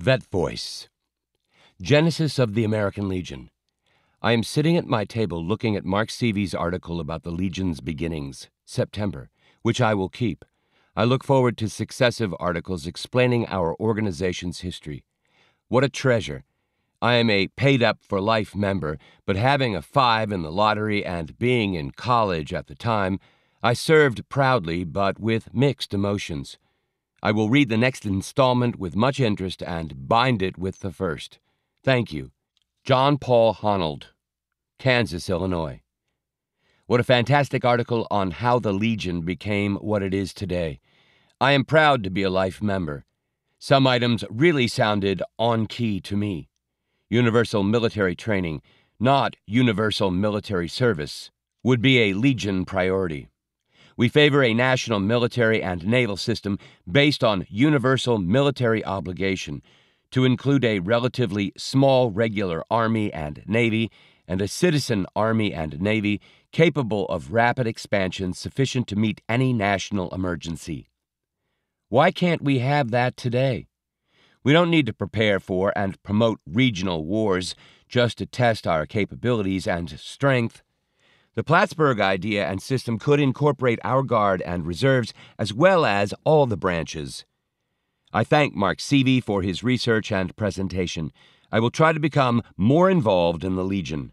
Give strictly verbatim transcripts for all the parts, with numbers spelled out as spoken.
Vet Voice. Genesis of the American Legion. I am sitting at my table looking at Mark Seavey's article about the Legion's beginnings, September, which I will keep. I look forward to successive articles explaining our organization's history. What a treasure. I am a paid-up-for-life member, but having a five in the lottery and being in college at the time, I served proudly but with mixed emotions. I will read the next installment with much interest and bind it with the first. Thank you. John Paul Honnold, Kansas, Illinois. What a fantastic article on how the Legion became what it is today. I am proud to be a life member. Some items really sounded on-key to me. Universal military training, not universal military service, would be a Legion priority. We favor a national military and naval system based on universal military obligation to include a relatively small regular Army and Navy and a citizen Army and Navy capable of rapid expansion sufficient to meet any national emergency. Why can't we have that today? We don't need to prepare for and promote regional wars just to test our capabilities and strength. The Plattsburgh idea and system could incorporate our Guard and reserves as well as all the branches. I thank Mark Seavey for his research and presentation. I will try to become more involved in the Legion.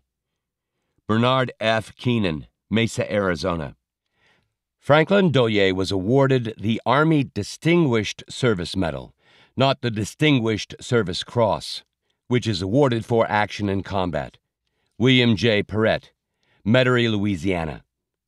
Bernard F. Keenan, Mesa, Arizona. Franklin Dollier was awarded the Army Distinguished Service Medal, not the Distinguished Service Cross, which is awarded for action in combat. William J. Perrette, Metairie, Louisiana.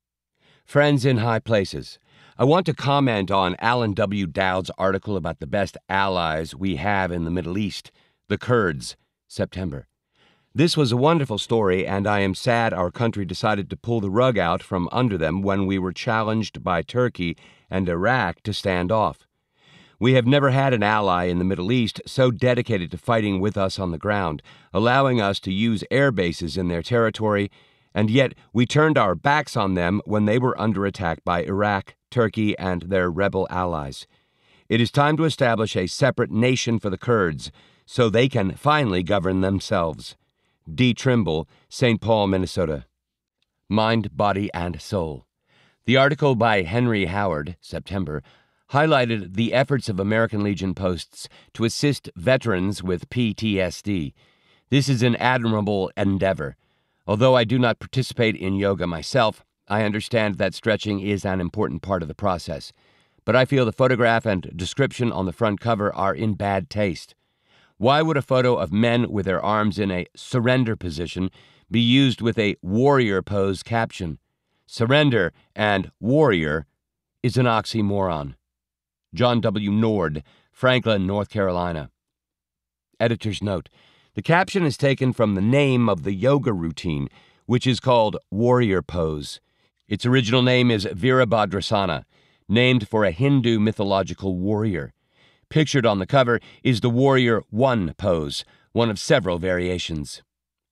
Friends in high places, I want to comment on Alan W. Dowd's article about the best allies we have in the Middle East, the Kurds, September. This was a wonderful story, and I am sad our country decided to pull the rug out from under them when we were challenged by Turkey and Iraq to stand off. We have never had an ally in the Middle East so dedicated to fighting with us on the ground, allowing us to use air bases in their territory, and yet we turned our backs on them when they were under attack by Iraq, Turkey, and their rebel allies. It is time to establish a separate nation for the Kurds so they can finally govern themselves. D. Trimble, Saint Paul, Minnesota. Mind, Body, and Soul. The article by Henry Howard, September, highlighted the efforts of American Legion posts to assist veterans with P T S D. This is an admirable endeavor. Although I do not participate in yoga myself, I understand that stretching is an important part of the process. But I feel the photograph and description on the front cover are in bad taste. Why would a photo of men with their arms in a surrender position be used with a warrior pose caption? Surrender and warrior is an oxymoron. John W. Nord, Franklin, North Carolina. Editor's note. The caption is taken from the name of the yoga routine, which is called Warrior Pose. Its original name is Virabhadrasana, named for a Hindu mythological warrior. Pictured on the cover is the Warrior One pose, one of several variations.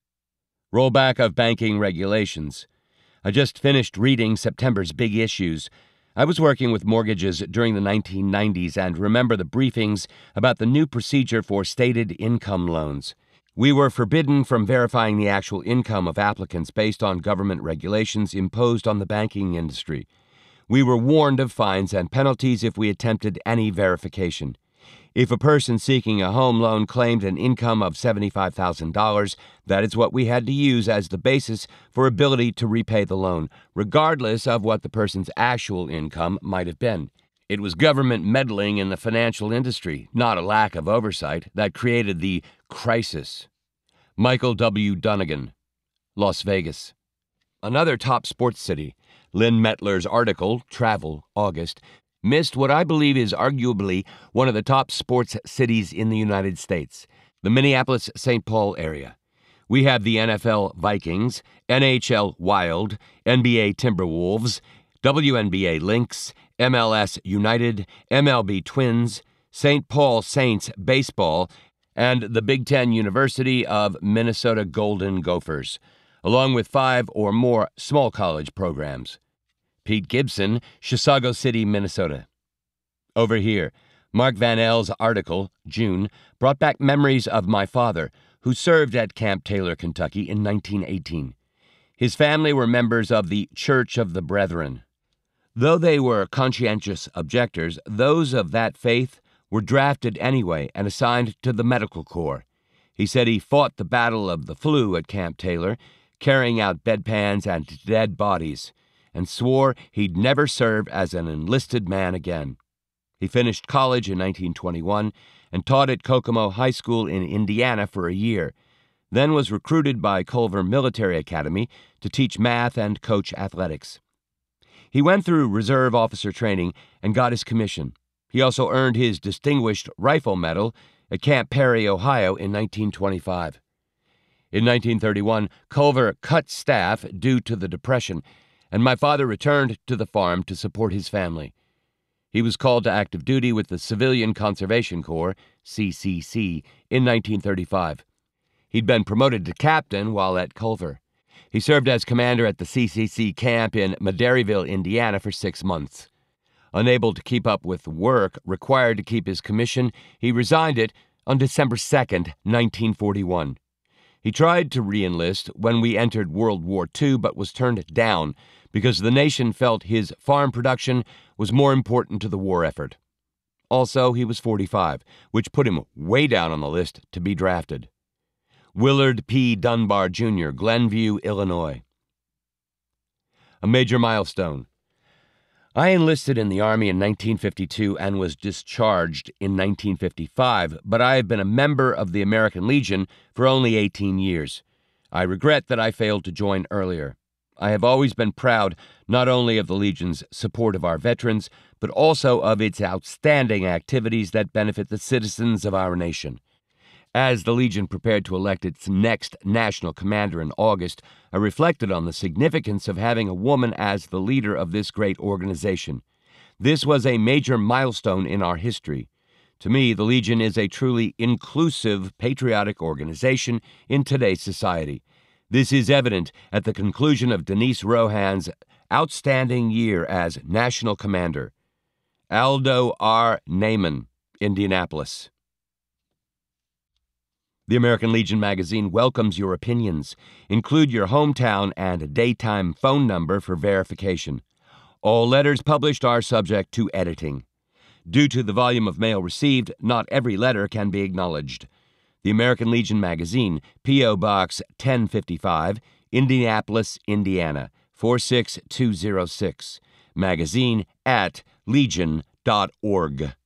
Rollback of banking regulations. I just finished reading September's big issues. I was working with mortgages during the nineteen nineties and remember the briefings about the new procedure for stated income loans. We were forbidden from verifying the actual income of applicants based on government regulations imposed on the banking industry. We were warned of fines and penalties if we attempted any verification. If a person seeking a home loan claimed an income of seventy-five thousand dollars, that is what we had to use as the basis for ability to repay the loan, regardless of what the person's actual income might have been. It was government meddling in the financial industry, not a lack of oversight, that created the crisis. Michael W. Dunnigan, Las Vegas. Another top sports city, Lynn Mettler's article, Travel, August, missed what I believe is arguably one of the top sports cities in the United States, the Minneapolis-Saint Paul area. We have the N F L Vikings, N H L Wild, N B A Timberwolves, W N B A Lynx, M L S United, M L B Twins, Saint Paul Saints Baseball, and the Big Ten University of Minnesota Golden Gophers, along with five or more small college programs. Pete Gibson, Chisago City, Minnesota. Over here, Mark Van El's article, June, brought back memories of my father, who served at Camp Taylor, Kentucky in nineteen eighteen. His family were members of the Church of the Brethren. Though they were conscientious objectors, those of that faith were drafted anyway and assigned to the Medical Corps. He said he fought the Battle of the Flu at Camp Taylor, carrying out bedpans and dead bodies, and swore he'd never serve as an enlisted man again. He finished college in nineteen twenty-one and taught at Kokomo High School in Indiana for a year, then was recruited by Culver Military Academy to teach math and coach athletics. He went through reserve officer training and got his commission. He also earned his Distinguished Rifle Medal at Camp Perry, Ohio in nineteen twenty-five. In nineteen thirty-one, Culver cut staff due to the Depression, and my father returned to the farm to support his family. He was called to active duty with the Civilian Conservation Corps, C C C, in nineteen thirty-five. He'd been promoted to captain while at Culver. He served as commander at the C C C camp in Maderryville, Indiana for six months. Unable to keep up with work required to keep his commission, he resigned it on December second, nineteen forty-one. He tried to re-enlist when we entered World War Two, but was turned down because the nation felt his farm production was more important to the war effort. Also, he was forty-five, which put him way down on the list to be drafted. Willard P. Dunbar, Junior, Glenview, Illinois. A major milestone. I enlisted in the Army in nineteen fifty-two and was discharged in nineteen fifty-five, but I have been a member of the American Legion for only eighteen years. I regret that I failed to join earlier. I have always been proud not only of the Legion's support of our veterans, but also of its outstanding activities that benefit the citizens of our nation. As the Legion prepared to elect its next national commander in August, I reflected on the significance of having a woman as the leader of this great organization. This was a major milestone in our history. To me, the Legion is a truly inclusive, patriotic organization in today's society. This is evident at the conclusion of Denise Rohan's outstanding year as national commander. Aldo R. Neyman, Indianapolis. The American Legion magazine welcomes your opinions. Include your hometown and daytime phone number for verification. All letters published are subject to editing. Due to the volume of mail received, not every letter can be acknowledged. The American Legion magazine, P O. Box ten fifty-five, Indianapolis, Indiana, four six two zero six. Magazine at legion dot org.